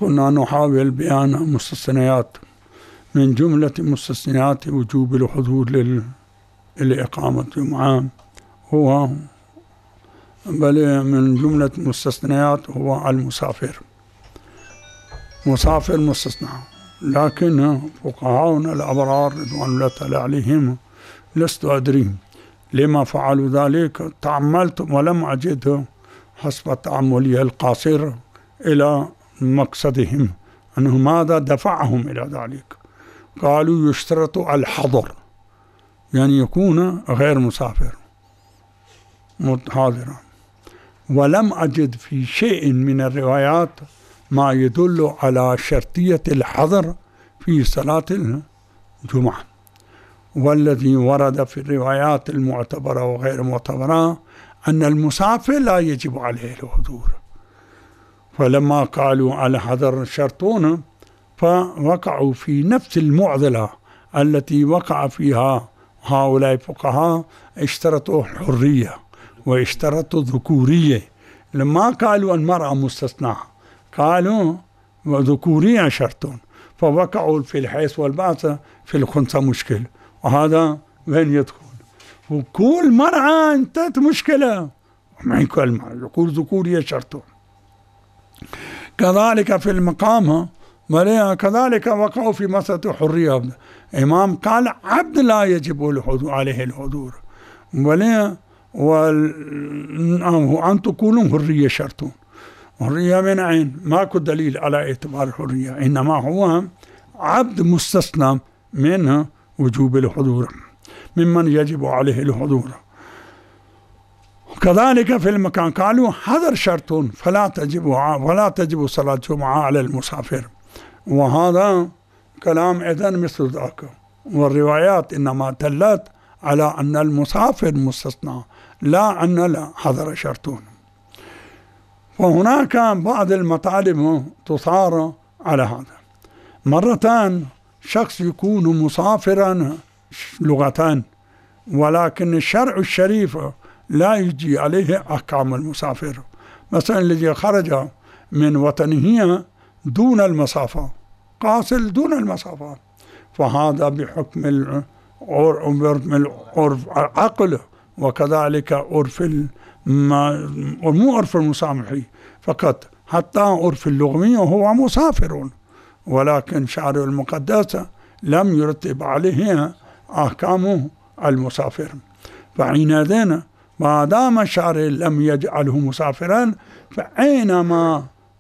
كنا نحاول بيان مستثنيات. من جملة مستثنيات وجوب الحضور لإقامة جمعة هو بل من جملة مستثنيات هو المسافر. مسافر مستثنى، لكن فقهاؤنا الأبرار رضوان الله تعالى عليهم لست أدري لما فعلوا ذلك. تأملت ولم أجد حسب تأملي القاصر إلى مقصدهم أنه ماذا دفعهم إلى ذلك. قالوا يشترط الحضر، يعني يكون غير مسافر حاضرا، ولم أجد في شيء من الروايات ما يدل على شرطية الحضر في صلاة الجمعة. والذي ورد في الروايات المعتبرة وغير معتبرة أن المسافر لا يجب عليه الحضور. فلما قالوا على حضر شرطون فوقعوا في نفس المعضلة التي وقع فيها هؤلاء الفقهاء. اشترطوا الحرية واشترطوا الذكورية. لما قالوا المرأة مستثنى قالوا ذكورية شرط، فوقعوا في الحيث والبعث في الخنثى مشكل، وهذا وين يدخل؟ وكل مرأة انتهت مشكلة، ما كل مرأة يقول ذكورية شرط. كذلك في المقام كذلك وقعوا في مسألة الحرية. إمام قال عبد لا يجب عليه الحضور، وأن تكونوا حرية شرط. حرية من عين؟ ماكو دليل على اعتبار الحرية، إنما هو عبد مستثنى من وجوب الحضور ممن يجب عليه الحضور. كذلك في المكان قالوا حضر شرط فلا تجب صلاة الجمعة على المسافر، وهذا كلام إذن مثل ذاك. والروايات إنما دلت على أن المسافر مستثنى لا أن الحضر شرط. وهناك بعض المطالب تثار على هذا. مرتان شخص يكون مسافرا لغتان، ولكن الشرع الشريف لا يجي عليه أحكام المسافر. مثلا الذي خرج من وطنه دون المسافة، قاصر دون المسافة، فهذا بحكم العرف عقل، وكذلك عرف مو عرف المسامحي فقط، حتى عرف اللغوي هو مسافر، ولكن شرع المقدس لم يرتب عليه أحكام المسافر. فحينئذ ما دام الشرع لم يجعله مسافرا، فأينما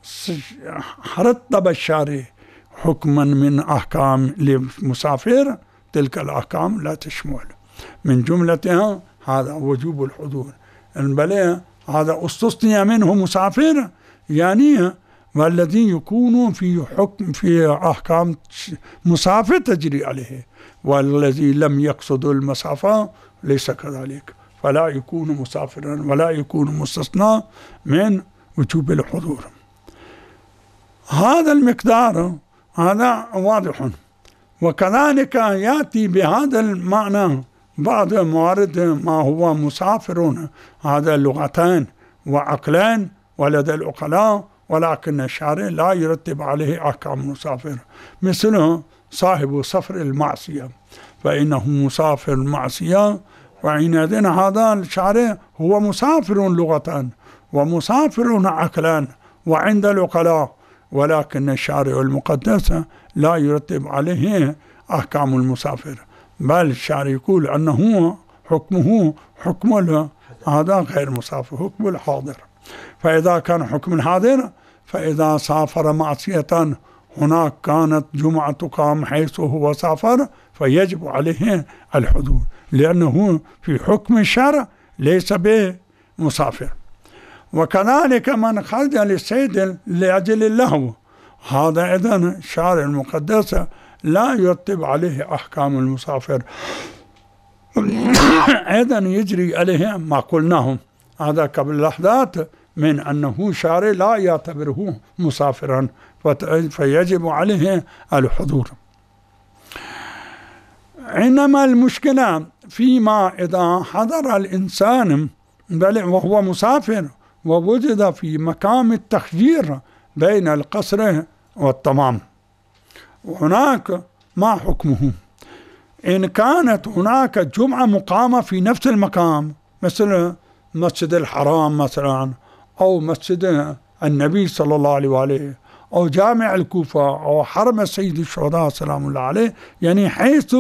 رتب الشرع حكما من أحكام للمسافر تلك الأحكام لا تشمل. من جملتها هذا وجوب الحضور، بل هذا استثني منه مسافر، يعني والذي يكون في حكم في أحكام مسافر تجري عليه، والذي لم يقصد المسافة ليس كذلك، فلا يكون مسافرا ولا يكون مستثنى من وجوب الحضور. هذا المقدار هذا واضح. وكذلك يأتي بهذا المعنى بعض موارد ما هو مسافر، هذا لغتان وعقلان ولدى العقلاء، ولكن الشارع لا يرتب عليه أحكام المسافر، مثل صاحب سفر المعصية فإنه مسافر المعصية، وحينئذ هذا الشارع هو مسافر لغة ومسافر عقلا وعند العقلاء، ولكن الشارع المقدس لا يرتب عليه أحكام المسافر، بل الشارع يقول أنه حكمه حكم هذا غير مسافر، حكم الحاضر. فإذا كان حكم الحاضر، فإذا سافر معصية هناك كانت جمعة تقام حيث هو سافر، فيجب عليه الحضور، لأنه في حكم الشرع ليس بمسافر. وكذلك من خرج للصيد لأجل اللهو، هذا إذن الشارع المقدس لا يرتب عليه أحكام المسافر، إذن يجري عليه ما قلناه هذا قبل لحظات من أنه شارع لا يعتبره مسافرا، فيجب عليه الحضور. إنما المشكلة فيما إذا حضر الإنسان وهو مسافر ووجد في مقام التخيير بين القصر والتمام. وهناك ما حكمه؟ إن كانت هناك جمعة مقامة في نفس المقام، مثل مسجد الحرام مثلا، أو مسجد النبي صلى الله عليه وآله، أو جامع الكوفة، أو حرم سيد الشهداء سلام الله عليه، يعني حيث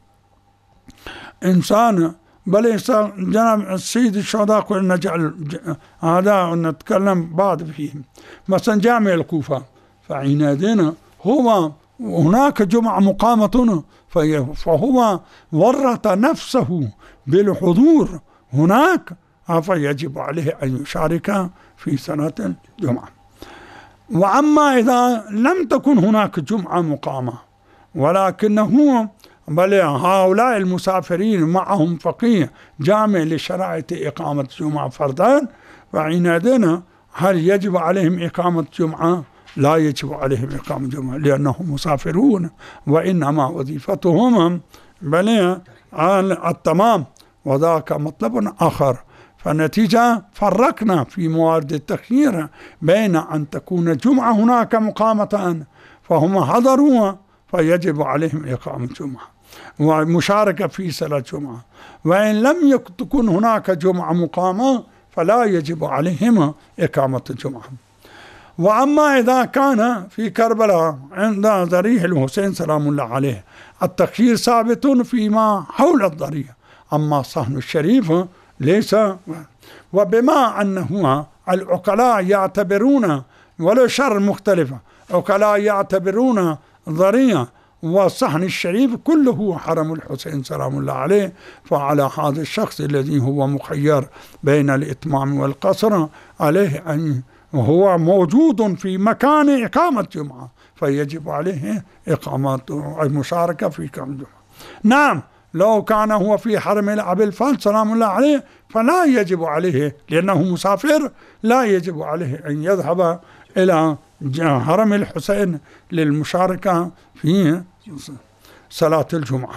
إنسان بل جناب سيد الشهداء قلنا نجعل هذا نتكلم بعد فيه، مثلا جامع الكوفة، فحينئذ هو هناك جمعة مقامة فهو ورط نفسه بالحضور هناك، فيجب عليه أن يشارك في صلاة الجمعة. وأما إذا لم تكن هناك جمعة مقامة ولكنه بل هؤلاء المسافرين معهم فقيه جامع لشرائط إقامة جمعة فرضان، فحينئذ هل يجب عليهم إقامة جمعة؟ لا يجب عليهم إقامة جمعة، لأنهم مسافرون، وإنما وظيفتهم بل التمام، وذاك مطلب آخر. فالنتيجة فرقنا في موارد التخيير بين أن تكون جمعة هناك مقامة فهم حضروا فيجب عليهم إقامة جمعة ومشاركة في صلاة جمعة، وإن لم تكن هناك جمعة مقامة فلا يجب عليهم إقامة الجمعة. وأما إذا كان في كربلاء عند ضريح الحسين سلام الله عليه التخيير ثابت فيما حول الضريح، أما صحن الشريف ليس. وبما أنه العقلاء يعتبرون ولو شر مختلفة، عقلاء يعتبرون ضريح والصحن الشريف كله حرم الحسين سلام الله عليه، فعلى هذا الشخص الذي هو مخير بين الإتمام والقصر عليه أن وهو موجود في مكان إقامة جمعة فيجب عليه إقامة المشاركة في إقامة جمعة. نعم لو كان هو في حرم أبي الفضل سلام الله عليه فلا يجب عليه، لأنه مسافر لا يجب عليه أن يذهب إلى حرم الحسين للمشاركة في صلاة الجمعة.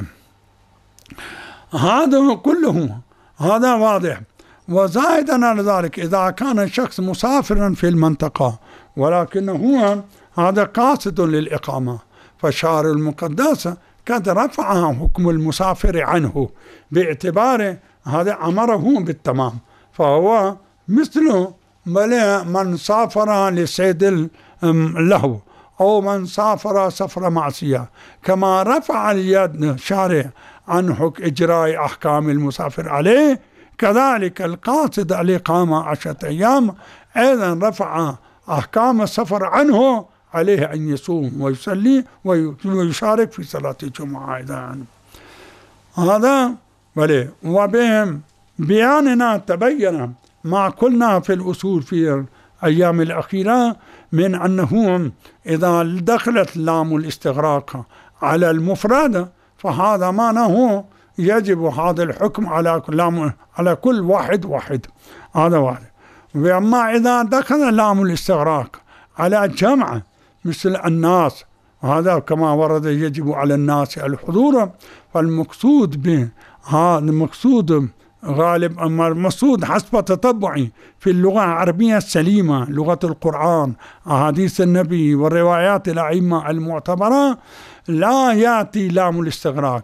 هذا كله هذا واضح. وزائدا على ذلك إذا كان الشخص مسافرا في المنطقة ولكنه هذا قاصد للإقامة، فالشارع المقدس قد رفع حكم المسافر عنه باعتبار هذا أمره بالتمام، فهو مثل من سافر لصيد اللهو أو من سافر سفر معصية، كما رفع اليد الشارع عن حكم إجراء أحكام المسافر عليه، كذلك القاصد الإقامة 10 أيام أيضا رفع أحكام السفر عنه، عليه أن يصوم ويصلي ويشارك في صلاة الجمعة أيضا. هذا وبهم بياننا تبين ما قلنا في الأصول في الأيام الأخيرة من أنه إذا دخلت لام الاستغراق على المفرد فهذا معناه يجب هذا الحكم على كل واحد هذا واحد. وأما إذا دخل لام الاستغراق على جمع مثل الناس، وهذا كما ورد يجب على الناس الحضور، فالمقصود به هذا المقصود غالب المقصود حسب تتبعي في اللغة العربية السليمة، لغة القرآن، أحاديث النبي والروايات الأئمة المعتبرة، لا يأتي لام الاستغراق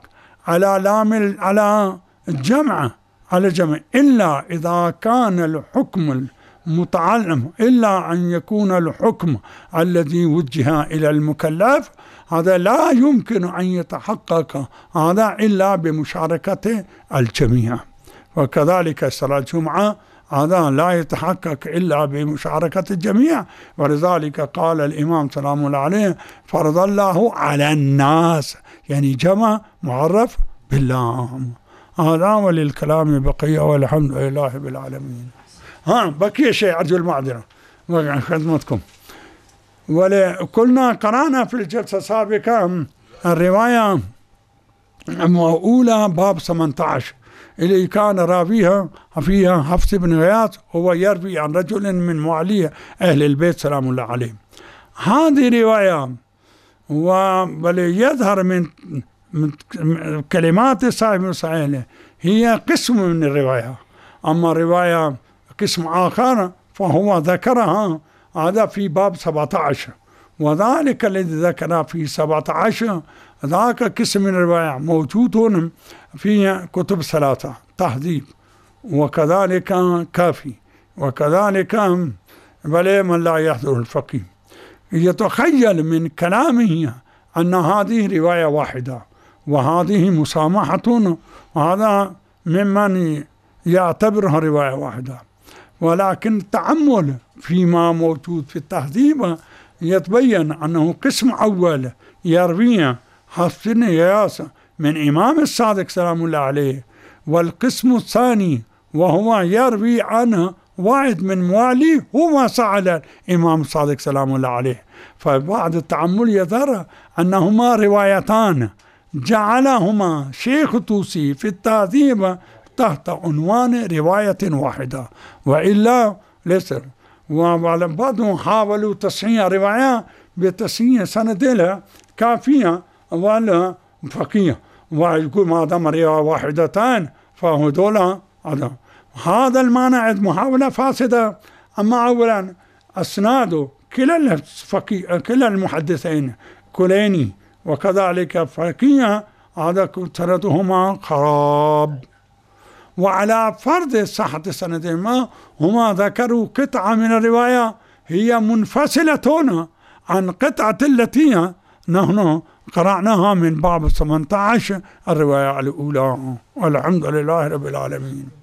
على الجمع إلا إذا كان الحكم المتعلم، إلا أن يكون الحكم الذي وجه إلى المكلف هذا لا يمكن أن يتحقق هذا إلا بمشاركة الجميع. وكذلك صلاة الجمعة هذا لا يتحقق إلا بمشاركة الجميع، ولذلك قال الإمام سلام الله عليه فرض الله على الناس، يعني جمع معرف بالله. هذا وللكلام بقية والحمد لله بالعالمين. بقي شيء أرجو المعذرة خدمتكم. وكلنا قرأنا في الجلسة السابقة الرواية الأولى باب 18 اللي كان راويها فيها حفص بن غياث، هو يروي عن رجل من مواليه أهل البيت سلام الله عليه. هذه رواية ويظهر من كلمات صاحب الصحيح هي قسم من الرواية، أما رواية قسم آخر فهو ذكرها هذا في باب 17 وذلك الذي ذكر في 17 ذاك قسم من الرواية موجود في كتب 3 تهذيب، وكذلك كافي، وكذلك بل من لا يحضر الفقيه. يتخيل من كلامه أن هذه رواية واحدة وهذه مسامحة، وهذا ممن يعتبرها رواية واحدة، ولكن التأمل فيما موجود في التهذيب يتبين أنه قسم أول يروي حفص بن غياث من إمام الصادق سلام الله عليه، والقسم الثاني وهو يروي عنه واحد من مواليه هو سأل الإمام الصادق سلام الله عليه. فبعد التأمل يظهر أنهما روايتان جعلهما شيخ الطوسي في التهذيب تحت عنوان رواية واحدة، وإلا ليس. وبعضهم حاولوا تصحيح رواية بتصحيح سند لها كافية ولا فقيه، ويقول ما دام رواية واحدتان فهذولا هذا المعنى عند محاولة فاسدة. أما أولا أسناد كلا المحدثين كليني وكذلك فقيه هذا سندهما خراب. وعلى فرض صحة سندهما هما ذكروا قطعة من الرواية هي منفصلة عن قطعة التي نحن قرأناها من باب 18 الرواية الأولى. والحمد لله رب العالمين.